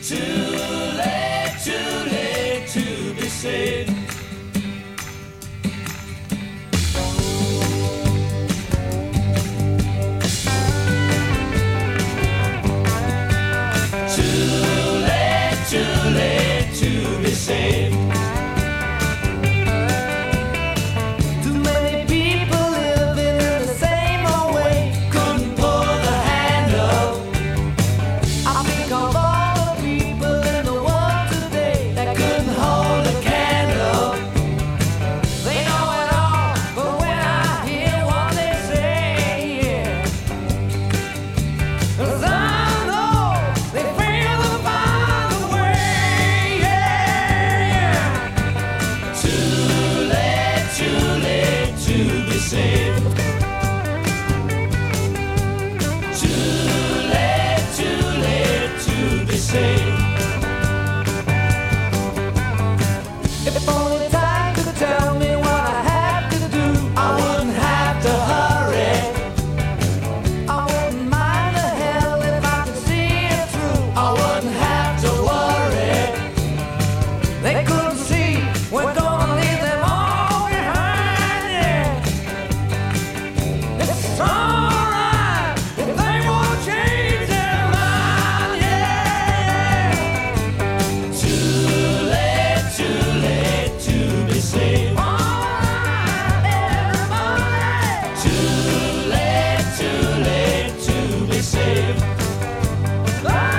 too late to be saved. Too late to be saved. Too many people living in the same old way, couldn't pull the handle. I think of all the people in the world today that couldn't hold a candle. They know it all, but when I hear what they say, yeah, 'cause I know they fail to find a way, yeah. Too late to be saved. Too late to be saved. If only time could tell me what I have to do, I wouldn't have to hurry. I wouldn't mind the hell if I could see it through. I wouldn't have to worry. They couldn't see we're gonna leave them all behind, yeah. It's alright if they won't change their mind, yeah. Too late to be saved. Alright, everybody. Too late to be saved. Oh.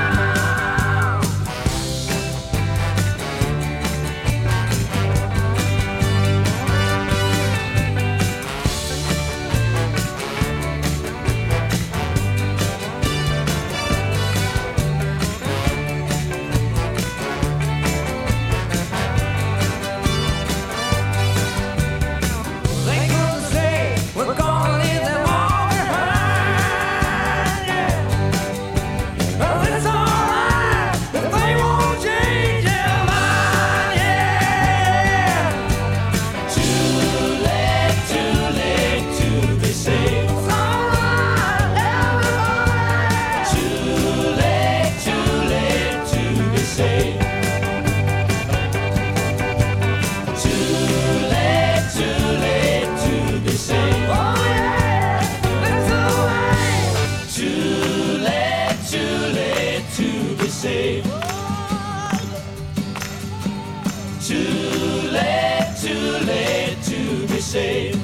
They couldn't say we're gonna leave them all behind, yeah. Well, it's alright if they won't change their mind, yeah. Too late to be saved. It's alright, everybody. Too late to be saved. Too late to be saved. Oh yeah, it's alright. Too late to be saved. Too late to be saved.